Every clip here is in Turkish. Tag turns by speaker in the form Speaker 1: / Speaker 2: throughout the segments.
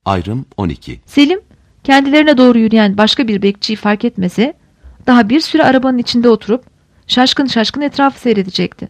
Speaker 1: Ayrım 12.
Speaker 2: Selim, kendilerine doğru yürüyen başka bir bekçiyi fark etmese, daha bir süre arabanın içinde oturup şaşkın şaşkın etrafı seyredecekti.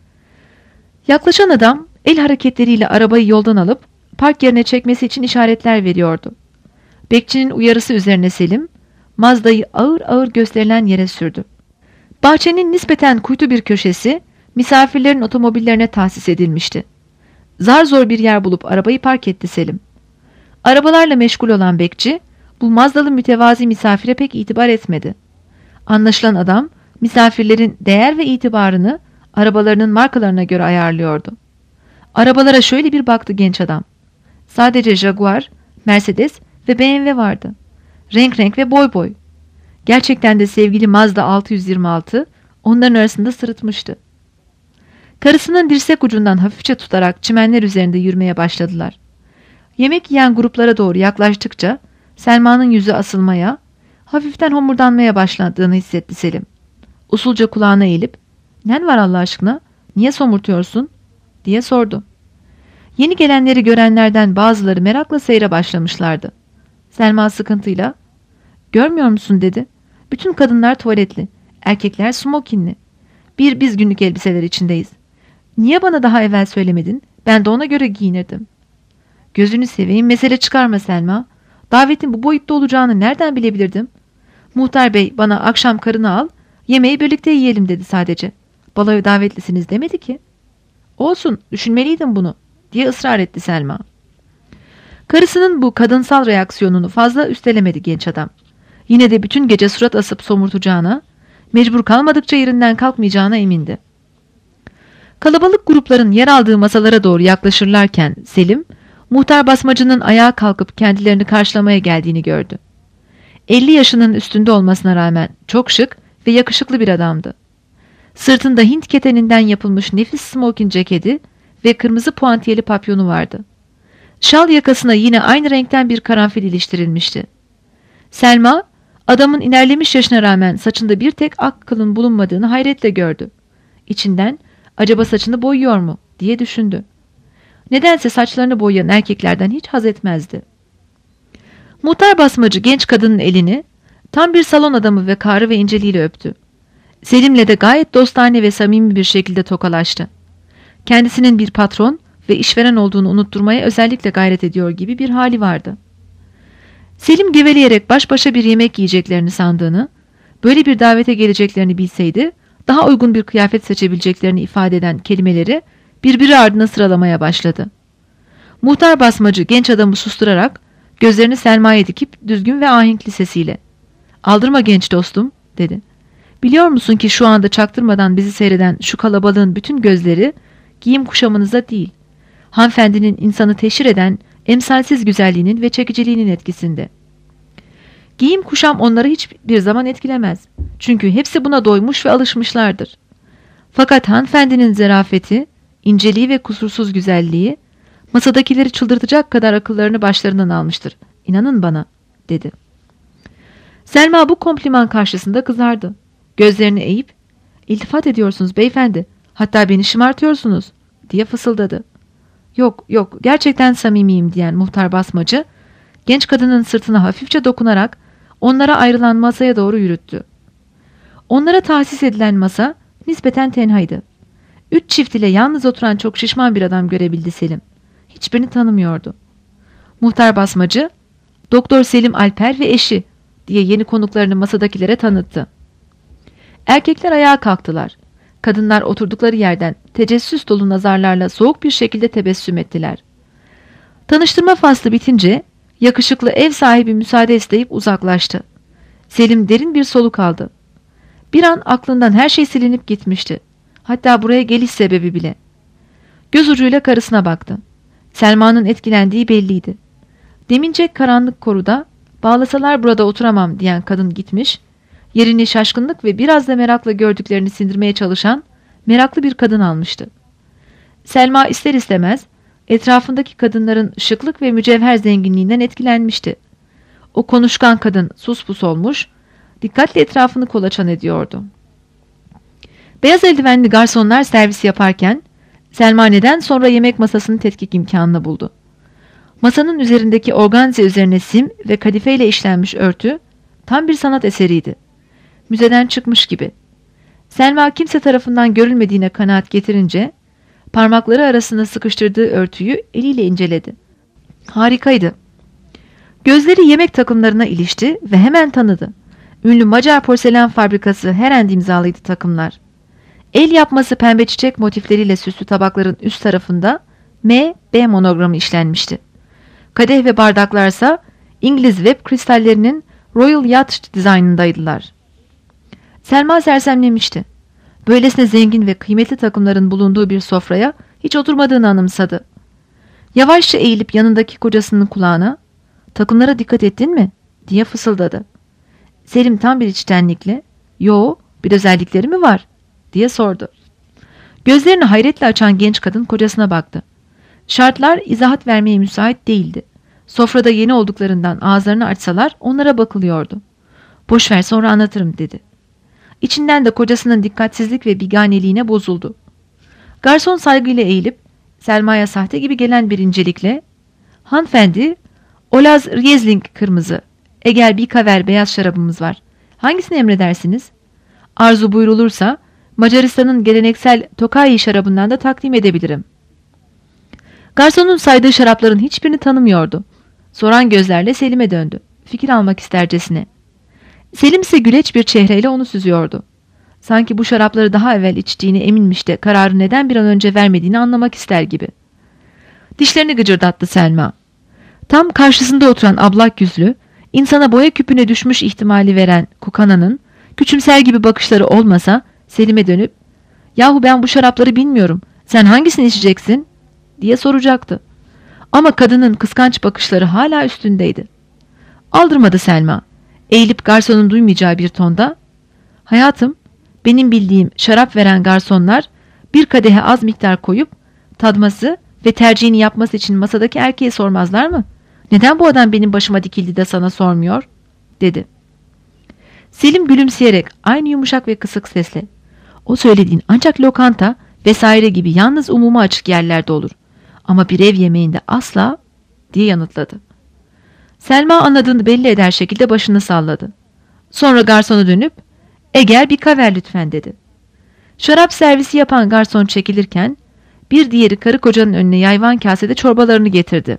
Speaker 2: Yaklaşan adam el hareketleriyle arabayı yoldan alıp park yerine çekmesi için işaretler veriyordu. Bekçinin uyarısı üzerine Selim, Mazda'yı ağır ağır gösterilen yere sürdü. Bahçenin nispeten kuytu bir köşesi, misafirlerin otomobillerine tahsis edilmişti. Zar zor bir yer bulup arabayı park etti Selim. Arabalarla meşgul olan bekçi, bu Mazdalı mütevazi misafire pek itibar etmedi. Anlaşılan adam, misafirlerin değer ve itibarını arabalarının markalarına göre ayarlıyordu. Arabalara şöyle bir baktı genç adam. Sadece Jaguar, Mercedes ve BMW vardı. Renk renk ve boy boy. Gerçekten de sevgili Mazda 626 onların arasında sırıtmıştı. Karısının dirsek ucundan hafifçe tutarak çimenler üzerinde yürümeye başladılar. Yemek yiyen gruplara doğru yaklaştıkça Selma'nın yüzü asılmaya, hafiften homurdanmaya başladığını hissetti Selim. Usulca kulağına eğilip, "Nen var Allah aşkına? Niye somurtuyorsun?" diye sordu. Yeni gelenleri görenlerden bazıları merakla seyre başlamışlardı. Selma sıkıntıyla, "Görmüyor musun?" dedi. "Bütün kadınlar tuvaletli, erkekler smokinli. Biz günlük elbiseler içindeyiz. Niye bana daha evvel söylemedin? Ben de ona göre giyinirdim." "Gözünü seveyim, mesele çıkarma Selma. Davetin bu boyutta olacağını nereden bilebilirdim? Muhtar bey bana akşam karını al, yemeği birlikte yiyelim dedi sadece. Baloya davetlisiniz demedi ki." "Olsun, düşünmeliydim bunu," diye ısrar etti Selma. Karısının bu kadınsal reaksiyonunu fazla üstelemedi genç adam. Yine de bütün gece surat asıp somurtacağına, mecbur kalmadıkça yerinden kalkmayacağına emindi. Kalabalık grupların yer aldığı masalara doğru yaklaşırlarken Selim, muhtar basmacının ayağa kalkıp kendilerini karşılamaya geldiğini gördü. 50 yaşının üstünde olmasına rağmen çok şık ve yakışıklı bir adamdı. Sırtında Hint keteninden yapılmış nefis smoking ceketi ve kırmızı puantiyeli papyonu vardı. Şal yakasına yine aynı renkten bir karanfil iliştirilmişti. Selma, adamın ilerlemiş yaşına rağmen saçında bir tek ak kılın bulunmadığını hayretle gördü. İçinden, acaba saçını boyuyor mu diye düşündü. Nedense saçlarını boyayan erkeklerden hiç haz etmezdi. Muhtar basmacı genç kadının elini, tam bir salon adamı ve karı ve inceliğiyle öptü. Selim'le de gayet dostane ve samimi bir şekilde tokalaştı. Kendisinin bir patron ve işveren olduğunu unutturmaya özellikle gayret ediyor gibi bir hali vardı. Selim geveleyerek baş başa bir yemek yiyeceklerini sandığını, böyle bir davete geleceklerini bilseydi, daha uygun bir kıyafet seçebileceklerini ifade eden kelimeleri birbiri ardına sıralamaya başladı. Muhtar basmacı genç adamı susturarak gözlerini Selma'ya dikip düzgün ve ahenkli sesiyle, "Aldırma genç dostum," dedi. "Biliyor musun ki şu anda çaktırmadan bizi seyreden şu kalabalığın bütün gözleri giyim kuşamınıza değil, hanımefendinin insanı teşhir eden emsalsiz güzelliğinin ve çekiciliğinin etkisinde. Giyim kuşam onları hiçbir zaman etkilemez. Çünkü hepsi buna doymuş ve alışmışlardır. Fakat hanımefendinin zarafeti, inceliği ve kusursuz güzelliği masadakileri çıldırtacak kadar akıllarını başlarından almıştır. İnanın bana," dedi. Selma bu kompliman karşısında kızardı. Gözlerini eğip, "İltifat ediyorsunuz beyefendi, hatta beni şımartıyorsunuz," diye fısıldadı. "Yok yok, gerçekten samimiyim," diyen muhtar basmacı, genç kadının sırtına hafifçe dokunarak onlara ayrılan masaya doğru yürüttü. Onlara tahsis edilen masa nispeten tenhaydı. 3 çift ile yalnız oturan çok şişman bir adam görebildi Selim. Hiçbirini tanımıyordu. Muhtar basmacı, "Doktor Selim Alper ve eşi," diye yeni konuklarını masadakilere tanıttı. Erkekler ayağa kalktılar. Kadınlar oturdukları yerden tecessüs dolu nazarlarla soğuk bir şekilde tebessüm ettiler. Tanıştırma faslı bitince yakışıklı ev sahibi müsaade isteyip uzaklaştı. Selim derin bir soluk aldı. Bir an aklından her şey silinip gitmişti. Hatta buraya geliş sebebi bile. Göz ucuyla karısına baktı. Selma'nın etkilendiği belliydi. Demince karanlık koruda "Bağlasalar burada oturamam," diyen kadın gitmiş, yerini şaşkınlık ve biraz da merakla gördüklerini sindirmeye çalışan meraklı bir kadın almıştı. Selma ister istemez etrafındaki kadınların şıklık ve mücevher zenginliğinden etkilenmişti. O konuşkan kadın suspus olmuş, dikkatle etrafını kolaçan ediyordu. Beyaz eldivenli garsonlar servis yaparken Selma neden sonra yemek masasını tetkik imkanını buldu. Masanın üzerindeki organze üzerine sim ve kadifeyle işlenmiş örtü tam bir sanat eseriydi. Müzeden çıkmış gibi. Selma kimse tarafından görülmediğine kanaat getirince parmakları arasında sıkıştırdığı örtüyü eliyle inceledi. Harikaydı. Gözleri yemek takımlarına ilişti ve hemen tanıdı. Ünlü Macar porselen fabrikası Herend imzalıydı takımlar. El yapması pembe çiçek motifleriyle süslü tabakların üst tarafında M.B. monogramı işlenmişti. Kadeh ve bardaklarsa İngiliz web kristallerinin Royal Yacht dizaynındaydılar. Selma sersemlemişti. Böylesine zengin ve kıymetli takımların bulunduğu bir sofraya hiç oturmadığını anımsadı. Yavaşça eğilip yanındaki kocasının kulağına "Takımlara dikkat ettin mi?" diye fısıldadı. Selim tam bir içtenlikle "Yo, bir özellikleri mi var?" diye sordu. Gözlerini hayretle açan genç kadın kocasına baktı. Şartlar izahat vermeye müsait değildi. Sofrada yeni olduklarından ağızlarını açsalar onlara bakılıyordu. "Boş ver, sonra anlatırım," dedi. İçinden de kocasının dikkatsizlik ve biganeliğine bozuldu. Garson saygıyla eğilip Selma'ya sahte gibi gelen bir incelikle "Hanımefendi, Olaz Riesling kırmızı, Egel Bikaver beyaz şarabımız var. Hangisini emredersiniz? Arzu buyrulursa Macaristan'ın geleneksel Tokayi şarabından da takdim edebilirim." Garsonun saydığı şarapların hiçbirini tanımıyordu. Soran gözlerle Selim'e döndü. Fikir almak istercesine. Selim ise güleç bir çehreyle onu süzüyordu. Sanki bu şarapları daha evvel içtiğine eminmiş de kararı neden bir an önce vermediğini anlamak ister gibi. Dişlerini gıcırdattı Selma. Tam karşısında oturan ablak yüzlü, insana boya küpüne düşmüş ihtimali veren Kukana'nın küçümser gibi bakışları olmasa Selim'e dönüp "Yahu ben bu şarapları bilmiyorum, sen hangisini içeceksin?" diye soracaktı. Ama kadının kıskanç bakışları hala üstündeydi. Aldırmadı Selma. Eğilip garsonun duymayacağı bir tonda "Hayatım, benim bildiğim şarap veren garsonlar bir kadehe az miktar koyup tadması ve tercihini yapması için masadaki erkeğe sormazlar mı? Neden bu adam benim başıma dikildi de sana sormuyor?" dedi. Selim gülümseyerek aynı yumuşak ve kısık sesle "O söylediğin ancak lokanta vesaire gibi yalnız umuma açık yerlerde olur. Ama bir ev yemeğinde asla," diye yanıtladı. Selma anladığını belli eder şekilde başını salladı. Sonra garsona dönüp "Egel bir kaver lütfen," dedi. Şarap servisi yapan garson çekilirken bir diğeri karı kocanın önüne yayvan kasede çorbalarını getirdi.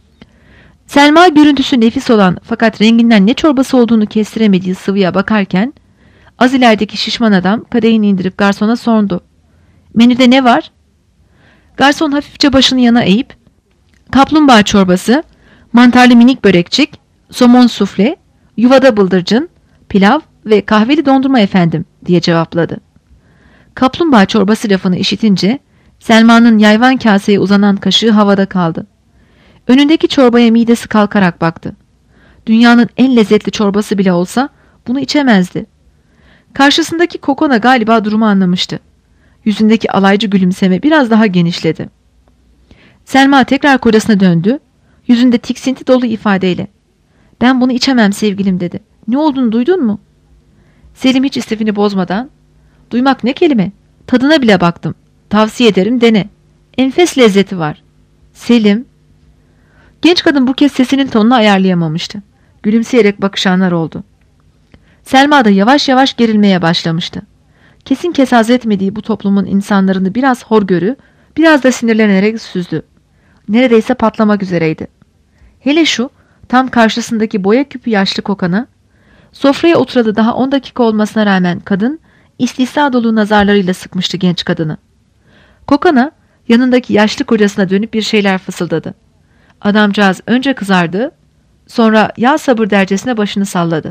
Speaker 2: Selma görüntüsü nefis olan fakat renginden ne çorbası olduğunu kestiremediği sıvıya bakarken az ilerideki şişman adam kadehini indirip garsona sordu. "Menüde ne var?" Garson hafifçe başını yana eğip "Kaplumbağa çorbası, mantarlı minik börekçik, somon sufle, yuvada bıldırcın, pilav ve kahveli dondurma efendim," diye cevapladı. Kaplumbağa çorbası lafını işitince Selma'nın yayvan kaseye uzanan kaşığı havada kaldı. Önündeki çorbaya midesi kalkarak baktı. Dünyanın en lezzetli çorbası bile olsa bunu içemezdi. Karşısındaki Kokona galiba durumu anlamıştı. Yüzündeki alaycı gülümseme biraz daha genişledi. Selma tekrar kocasına döndü. Yüzünde tiksinti dolu ifadeyle "Ben bunu içemem sevgilim," dedi. "Ne olduğunu duydun mu?" Selim hiç istifini bozmadan "Duymak ne kelime? Tadına bile baktım. Tavsiye ederim, dene. Enfes lezzeti var." "Selim." Genç kadın bu kez sesinin tonunu ayarlayamamıştı. Gülümseyerek bakışanlar oldu. Selma da yavaş yavaş gerilmeye başlamıştı. Kesin kes haz etmediği bu toplumun insanlarını biraz horgörü, biraz da sinirlenerek süzdü. Neredeyse patlamak üzereydi. Hele şu tam karşısındaki boya küpü yaşlı Kokana, sofraya oturalı daha 10 dakika olmasına rağmen kadın istihza dolu nazarlarıyla sıkmıştı genç kadını. Kokana yanındaki yaşlı kocasına dönüp bir şeyler fısıldadı. Adamcağız önce kızardı, sonra ya sabır dercesine başını salladı.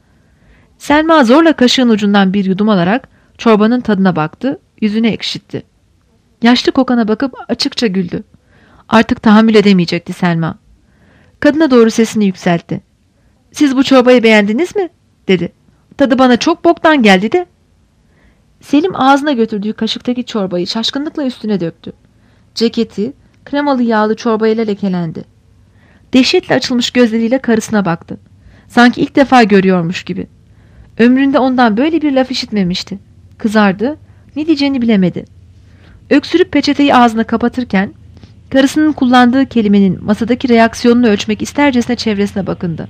Speaker 2: Selma zorla kaşığın ucundan bir yudum alarak çorbanın tadına baktı, yüzüne ekşitti. Yaşlı Kokana bakıp açıkça güldü. Artık tahammül edemeyecekti Selma. Kadına doğru sesini yükseltti. "Siz bu çorbayı beğendiniz mi?" dedi. "Tadı bana çok boktan geldi de." Selim ağzına götürdüğü kaşıktaki çorbayı şaşkınlıkla üstüne döktü. Ceketi kremalı yağlı çorbayla lekelendi. Dehşetle açılmış gözleriyle karısına baktı. Sanki ilk defa görüyormuş gibi. Ömründe ondan böyle bir laf işitmemişti. Kızardı, ne diyeceğini bilemedi. Öksürüp peçeteyi ağzına kapatırken Karısının kullandığı kelimenin masadaki reaksiyonunu ölçmek istercesine çevresine bakındı.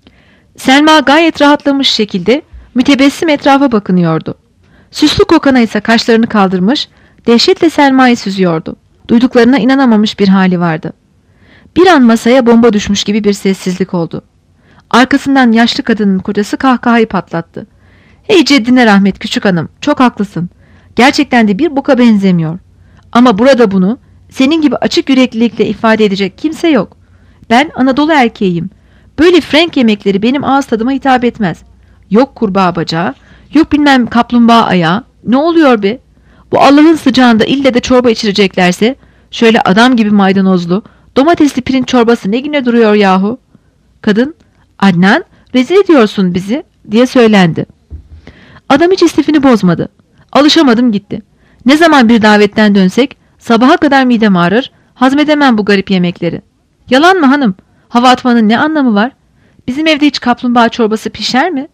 Speaker 2: Selma gayet rahatlamış şekilde mütebessim etrafa bakınıyordu. Süslü kokana ise kaşlarını kaldırmış, dehşetle Selma'yı süzüyordu. Duyduklarına inanamamış bir hali vardı. Bir an masaya bomba düşmüş gibi bir sessizlik oldu. Arkasından yaşlı kadının kocası kahkahayı patlattı. "Hey ceddine rahmet küçük hanım, çok haklısın. Gerçekten de bir boka benzemiyor. Ama burada bunu senin gibi açık yüreklilikle ifade edecek kimse yok. Ben Anadolu erkeğiyim. Böyle Frank yemekleri benim ağız tadıma hitap etmez. Yok kurbağa bacağı, yok bilmem kaplumbağa ayağı. Ne oluyor be? Bu Allah'ın sıcağında ille de çorba içireceklerse şöyle adam gibi maydanozlu, domatesli pirinç çorbası ne güne duruyor yahu?" Kadın, "Adnan, rezil ediyorsun bizi," diye söylendi. Adam hiç istifini bozmadı. "Alışamadım gitti. Ne zaman bir davetten dönsek sabaha kadar midem ağrır, hazmedemem bu garip yemekleri. Yalan mı hanım? Hava atmanın ne anlamı var? Bizim evde hiç kaplumbağa çorbası pişer mi?"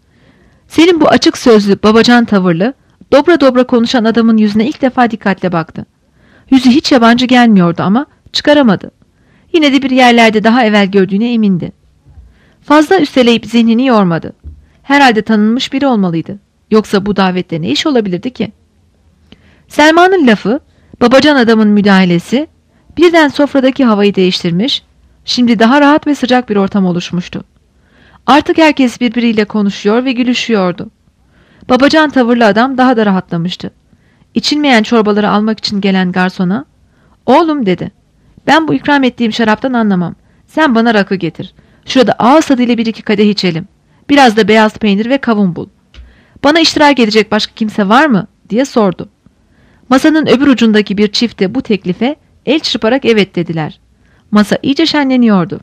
Speaker 2: Selim bu açık sözlü, babacan tavırlı, dobra dobra konuşan adamın yüzüne ilk defa dikkatle baktı. Yüzü hiç yabancı gelmiyordu ama çıkaramadı. Yine de bir yerlerde daha evvel gördüğüne emindi. Fazla üsteleyip zihnini yormadı. Herhalde tanınmış biri olmalıydı. Yoksa bu davette ne iş olabilirdi ki? Selma'nın lafı, babacan adamın müdahalesi birden sofradaki havayı değiştirmiş, şimdi daha rahat ve sıcak bir ortam oluşmuştu. Artık herkes birbiriyle konuşuyor ve gülüşüyordu. Babacan tavırlı adam daha da rahatlamıştı. İçilmeyen çorbaları almak için gelen garsona, "Oğlum," dedi, "ben bu ikram ettiğim şaraptan anlamam. Sen bana rakı getir. Şurada ağız tadıyla bir iki kadeh içelim. Biraz da beyaz peynir ve kavun bul. Bana iştirak edecek başka kimse var mı?" diye sordu. Masanın öbür ucundaki bir çift de bu teklife el çırparak evet dediler. Masa iyice şenleniyordu.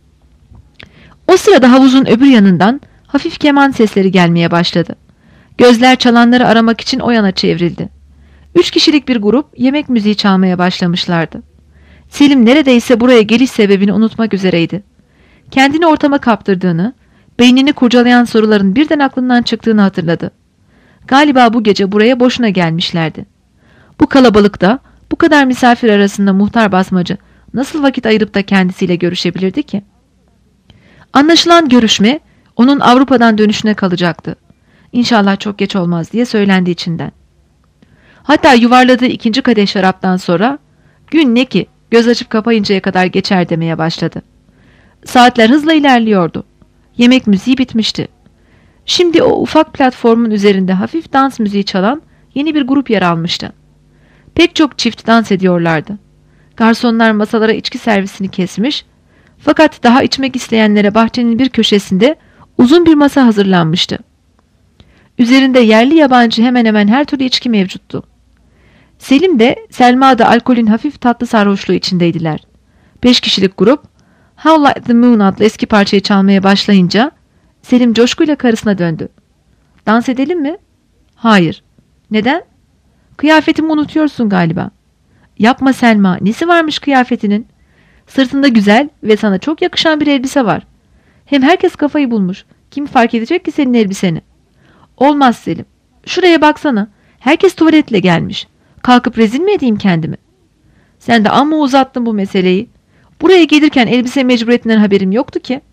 Speaker 2: O sırada havuzun öbür yanından hafif keman sesleri gelmeye başladı. Gözler çalanları aramak için o yana çevrildi. 3 kişilik bir grup yemek müziği çalmaya başlamışlardı. Selim neredeyse buraya geliş sebebini unutmak üzereydi. Kendini ortama kaptırdığını, beynini kurcalayan soruların birden aklından çıktığını hatırladı. Galiba bu gece buraya boşuna gelmişlerdi. Bu kalabalıkta, bu kadar misafir arasında muhtar basmacı nasıl vakit ayırıp da kendisiyle görüşebilirdi ki? Anlaşılan görüşme onun Avrupa'dan dönüşüne kalacaktı. İnşallah çok geç olmaz diye söylendi içinden. Hatta yuvarladığı 2. kadeh şaraptan sonra gün ne ki göz açıp kapayıncaya kadar geçer demeye başladı. Saatler hızla ilerliyordu. Yemek müziği bitmişti. Şimdi o ufak platformun üzerinde hafif dans müziği çalan yeni bir grup yer almıştı. Pek çok çift dans ediyorlardı. Garsonlar masalara içki servisini kesmiş, fakat daha içmek isteyenlere bahçenin bir köşesinde uzun bir masa hazırlanmıştı. Üzerinde yerli yabancı hemen hemen her türlü içki mevcuttu. Selim de Selma da alkolün hafif tatlı sarhoşluğu içindeydiler. 5 kişilik grup How Like the Moon adlı eski parçayı çalmaya başlayınca Selim coşkuyla karısına döndü. "Dans edelim mi?" "Hayır." "Neden?" "Kıyafetimi unutuyorsun galiba." "Yapma Selma, nesi varmış kıyafetinin? Sırtında güzel ve sana çok yakışan bir elbise var. Hem herkes kafayı bulmuş. Kim fark edecek ki senin elbiseni?" "Olmaz Selim. Şuraya baksana. Herkes tuvaletle gelmiş. Kalkıp rezil mi edeyim kendimi?" "Sen de amma uzattın bu meseleyi. Buraya gelirken elbise mecburiyetinden haberim yoktu ki."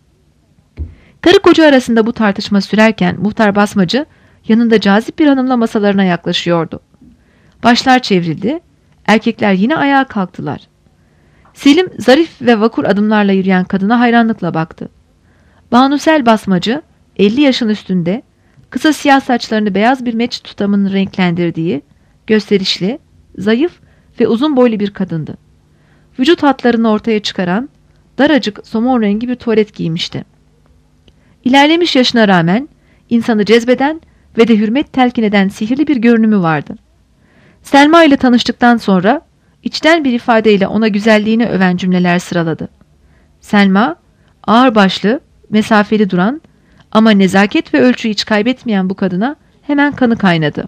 Speaker 2: Karı koca arasında bu tartışma sürerken muhtar basmacı yanında cazip bir hanımla masalarına yaklaşıyordu. Başlar çevrildi. Erkekler yine ayağa kalktılar. Selim zarif ve vakur adımlarla yürüyen kadına hayranlıkla baktı. Banusel basmacı 50 yaşın üstünde, kısa siyah saçlarını beyaz bir meç tutamının renklendirdiği, gösterişli, zayıf ve uzun boylu bir kadındı. Vücut hatlarını ortaya çıkaran, daracık somon rengi bir tuvalet giymişti. İlerlemiş yaşına rağmen insanı cezbeden ve de hürmet telkin eden sihirli bir görünümü vardı. Selma ile tanıştıktan sonra içten bir ifadeyle ona güzelliğini öven cümleler sıraladı. Selma, ağırbaşlı, mesafeli duran ama nezaket ve ölçüyü hiç kaybetmeyen bu kadına hemen kanı kaynadı.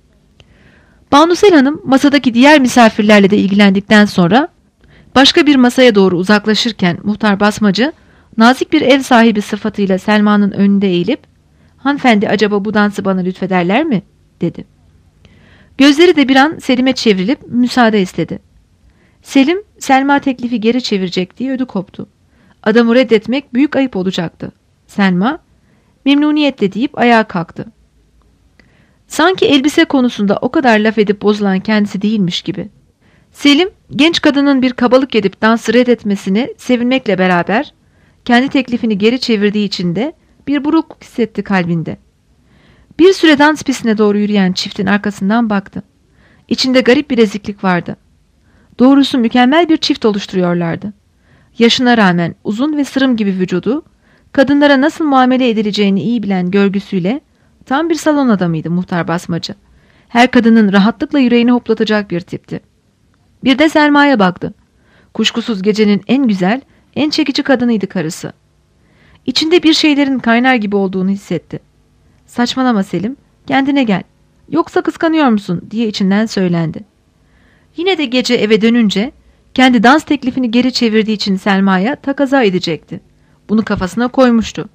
Speaker 2: Banusel Hanım masadaki diğer misafirlerle de ilgilendikten sonra başka bir masaya doğru uzaklaşırken muhtar basmacı nazik bir ev sahibi sıfatıyla Selma'nın önünde eğilip "Hanımefendi acaba bu dansı bana lütfederler mi?" dedi. Gözleri de bir an Selim'e çevrilip müsaade istedi. Selim, Selma teklifi geri çevirecek diye ödü koptu. Adamı reddetmek büyük ayıp olacaktı. Selma, memnuniyetle deyip ayağa kalktı. Sanki elbise konusunda o kadar laf edip bozulan kendisi değilmiş gibi. Selim, genç kadının bir kabalık edip dansı reddetmesini sevinmekle beraber, kendi teklifini geri çevirdiği için de bir burukluk hissetti kalbinde. Bir süre dans pistine doğru yürüyen çiftin arkasından baktı. İçinde garip bir eziklik vardı. Doğrusu mükemmel bir çift oluşturuyorlardı. Yaşına rağmen uzun ve sırım gibi vücudu, kadınlara nasıl muamele edileceğini iyi bilen görgüsüyle tam bir salon adamıydı muhtar basmacı. Her kadının rahatlıkla yüreğini hoplatacak bir tipti. Bir de Selma'ya baktı. Kuşkusuz gecenin en güzel, en çekici kadınıydı karısı. İçinde bir şeylerin kaynar gibi olduğunu hissetti. Saçmalama Selim, kendine gel. Yoksa kıskanıyor musun diye içinden söylendi. Yine de gece eve dönünce kendi dans teklifini geri çevirdiği için Selma'ya takaza edecekti. Bunu kafasına koymuştu.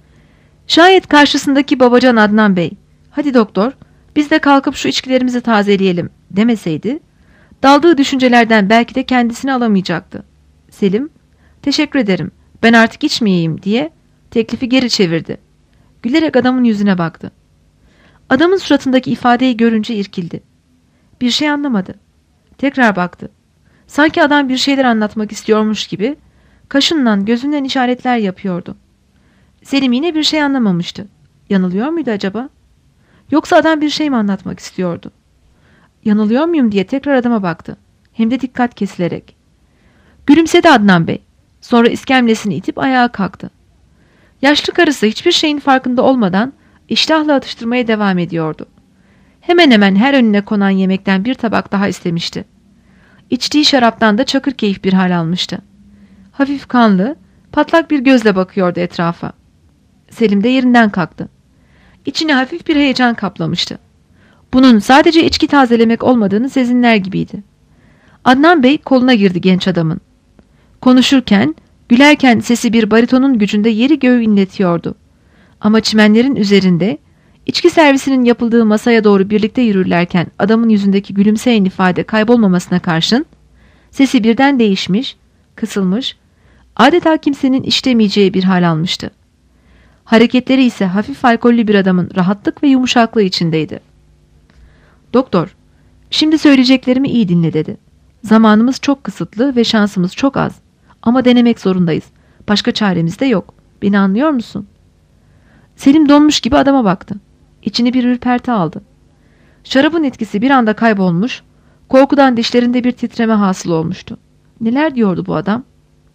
Speaker 2: Şayet karşısındaki babacan Adnan Bey, hadi doktor biz de kalkıp şu içkilerimizi tazeleyelim demeseydi, daldığı düşüncelerden belki de kendisini alamayacaktı. Selim, teşekkür ederim ben artık içmeyeyim diye teklifi geri çevirdi. Gülerek adamın yüzüne baktı. Adamın suratındaki ifadeyi görünce irkildi. Bir şey anlamadı. Tekrar baktı. Sanki adam bir şeyler anlatmak istiyormuş gibi kaşınla gözünden işaretler yapıyordu. Selim yine bir şey anlamamıştı. Yanılıyor muydu acaba? Yoksa adam bir şey mi anlatmak istiyordu? Yanılıyor muyum diye tekrar adama baktı. Hem de dikkat kesilerek. Gülümsedi Adnan Bey. Sonra iskemlesini itip ayağa kalktı. Yaşlı karısı hiçbir şeyin farkında olmadan iştahla atıştırmaya devam ediyordu. Hemen hemen her önüne konan yemekten bir tabak daha istemişti. İçtiği şaraptan da çakır keyif bir hal almıştı. Hafif kanlı, patlak bir gözle bakıyordu etrafa. Selim de yerinden kalktı. İçini hafif bir heyecan kaplamıştı. Bunun sadece içki tazelemek olmadığını sezinler gibiydi. Adnan Bey koluna girdi genç adamın. Konuşurken, gülerken sesi bir baritonun gücünde yeri göğü inletiyordu. Ama çimenlerin üzerinde, içki servisinin yapıldığı masaya doğru birlikte yürürlerken adamın yüzündeki gülümseyen ifade kaybolmamasına karşın, sesi birden değişmiş, kısılmış, adeta kimsenin işlemeyeceği bir hal almıştı. Hareketleri ise hafif alkollü bir adamın rahatlık ve yumuşaklığı içindeydi. Doktor, şimdi söyleyeceklerimi iyi dinle dedi. Zamanımız çok kısıtlı ve şansımız çok az. Ama denemek zorundayız. Başka çaremiz de yok. Beni anlıyor musun? Selim donmuş gibi adama baktı. İçini bir ürperti aldı. Şarabın etkisi bir anda kaybolmuş, korkudan dişlerinde bir titreme hasıl olmuştu. Neler diyordu bu adam?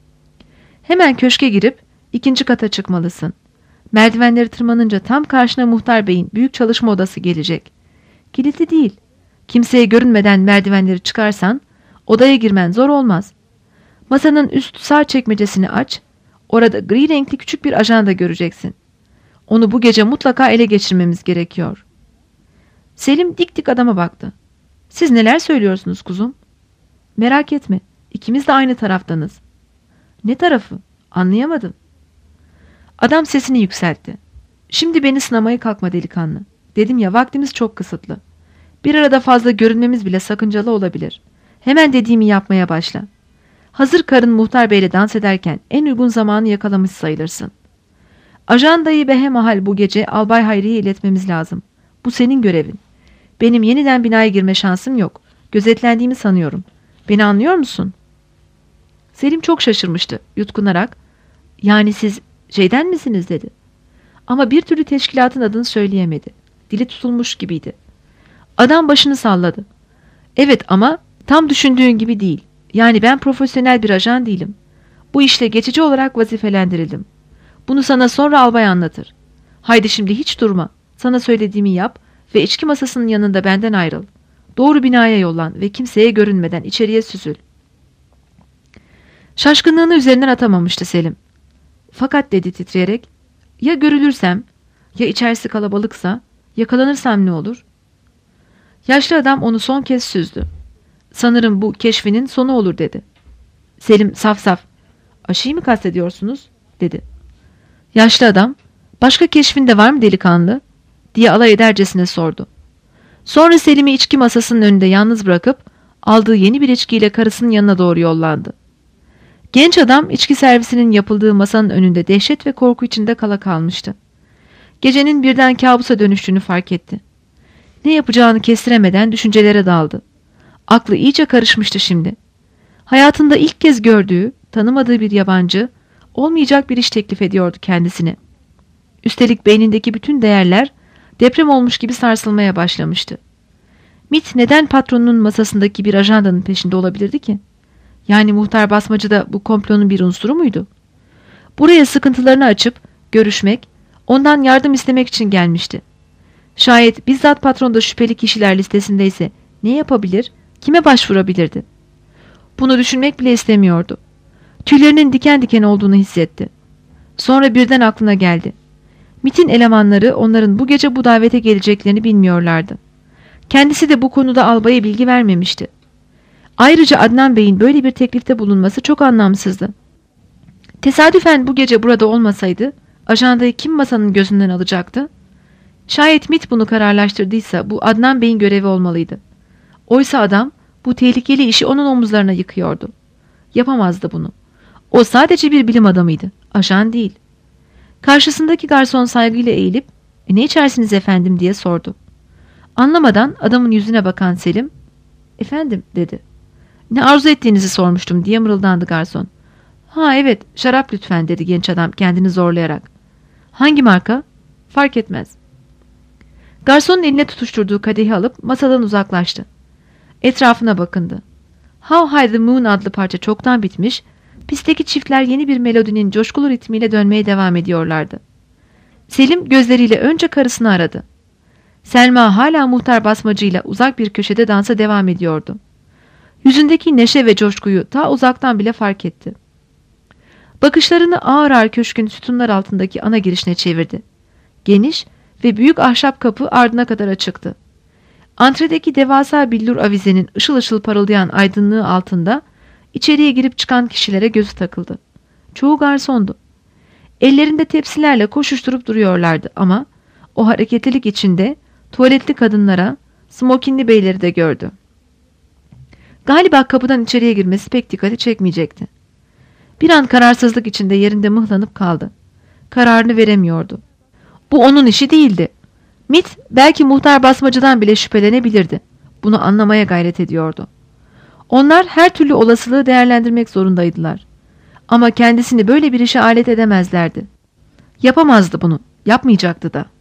Speaker 2: Hemen köşke girip ikinci kata çıkmalısın. Merdivenleri tırmanınca tam karşına muhtar beyin büyük çalışma odası gelecek. Kilitli değil. Kimseye görünmeden merdivenleri çıkarsan odaya girmen zor olmaz. Masanın üst sağ çekmecesini aç. Orada gri renkli küçük bir ajanda göreceksin. Onu bu gece mutlaka ele geçirmemiz gerekiyor. Selim dik dik adama baktı. Siz neler söylüyorsunuz kuzum? Merak etme. İkimiz de aynı taraftanız. Ne tarafı? Anlayamadım. Adam sesini yükseltti. Şimdi beni sınamaya kalkma delikanlı. Dedim ya vaktimiz çok kısıtlı. Bir arada fazla görünmemiz bile sakıncalı olabilir. Hemen dediğimi yapmaya başla. Hazır karın muhtar beyle dans ederken en uygun zamanı yakalamış sayılırsın. Ajandayı behemahal bu gece Albay Hayri'ye iletmemiz lazım. Bu senin görevin. Benim yeniden binaya girme şansım yok. Gözetlendiğimi sanıyorum. Beni anlıyor musun? Selim çok şaşırmıştı, yutkunarak. Yani siz şeyden misiniz dedi. Ama bir türlü teşkilatın adını söyleyemedi. Dili tutulmuş gibiydi. Adam başını salladı. Evet ama tam düşündüğün gibi değil. Yani ben profesyonel bir ajan değilim. Bu işle geçici olarak vazifelendirildim. Bunu sana sonra albay anlatır. Haydi şimdi hiç durma. Sana söylediğimi yap ve içki masasının yanında benden ayrıl. Doğru binaya yollan ve kimseye görünmeden içeriye süzül. Şaşkınlığını üzerinden atamamıştı Selim. Fakat dedi titreyerek, ya görülürsem, ya içerisi kalabalıksa, yakalanırsam ne olur? Yaşlı adam onu son kez süzdü. Sanırım bu keşfinin sonu olur dedi. Selim saf saf, aşıyı mı kastediyorsunuz? Dedi. Yaşlı adam, başka keşfin de var mı delikanlı? Diye alay edercesine sordu. Sonra Selim'i içki masasının önünde yalnız bırakıp Aldığı yeni bir içkiyle karısının yanına doğru yollandı. Genç adam içki servisinin yapıldığı masanın önünde dehşet ve korku içinde kala kalmıştı. Gecenin birden kabusa dönüştüğünü fark etti. Ne yapacağını kestiremeden düşüncelere daldı. Aklı iyice karışmıştı şimdi. Hayatında ilk kez gördüğü, tanımadığı bir yabancı, olmayacak bir iş teklif ediyordu kendisine. Üstelik beynindeki bütün değerler deprem olmuş gibi sarsılmaya başlamıştı. Mit neden patronunun masasındaki bir ajandanın peşinde olabilirdi ki? Yani muhtar basmacı da bu komplonun bir unsuru muydu? Buraya sıkıntılarını açıp görüşmek, ondan yardım istemek için gelmişti. Şayet bizzat patron da şüpheli kişiler listesindeyse ne yapabilir, kime başvurabilirdi? Bunu düşünmek bile istemiyordu. Tüylerinin diken diken olduğunu hissetti. Sonra birden aklına geldi. Mit'in elemanları onların bu gece bu davete geleceklerini bilmiyorlardı. Kendisi de bu konuda albaya bilgi vermemişti. Ayrıca Adnan Bey'in böyle bir teklifte bulunması çok anlamsızdı. Tesadüfen bu gece burada olmasaydı, ajandayı kim masanın gözünden alacaktı? Şayet Mit bunu kararlaştırdıysa bu Adnan Bey'in görevi olmalıydı. Oysa adam bu tehlikeli işi onun omuzlarına yıkıyordu. Yapamazdı bunu. O sadece bir bilim adamıydı, ajan değil. Karşısındaki garson saygıyla eğilip "Ne içersiniz efendim?" diye sordu. Anlamadan adamın yüzüne bakan Selim "Efendim?" dedi. "Ne arzu ettiğinizi sormuştum." diye mırıldandı garson. "Ha evet, şarap lütfen." dedi genç adam kendini zorlayarak. "Hangi marka?" "Fark etmez." Garsonun eline tutuşturduğu kadehi alıp masadan uzaklaştı. Etrafına bakındı. How High the Moon adlı parça çoktan bitmiş, pistteki çiftler yeni bir melodinin coşkulu ritmiyle dönmeye devam ediyorlardı. Selim gözleriyle önce karısını aradı. Selma hala muhtar basmacıyla uzak bir köşede dansa devam ediyordu. Yüzündeki neşe ve coşkuyu ta uzaktan bile fark etti. Bakışlarını ağır ağır köşkün sütunlar altındaki ana girişine çevirdi. Geniş ve büyük ahşap kapı ardına kadar açıktı. Antredeki devasa billur avizenin ışıl ışıl parıldayan aydınlığı altında içeriye girip çıkan kişilere gözü takıldı. Çoğu garsondu. Ellerinde tepsilerle koşuşturup duruyorlardı ama o hareketlilik içinde tuvaletli kadınlara, smokinli beyleri de gördü. Galiba kapıdan içeriye girmesi pek dikkati çekmeyecekti. Bir an kararsızlık içinde yerinde mıhlanıp kaldı. Kararını veremiyordu. Bu onun işi değildi. Mit belki muhtar basmacıdan bile şüphelenebilirdi. Bunu anlamaya gayret ediyordu. Onlar her türlü olasılığı değerlendirmek zorundaydılar. Ama kendisini böyle bir işe alet edemezlerdi. Yapamazdı bunu, yapmayacaktı da.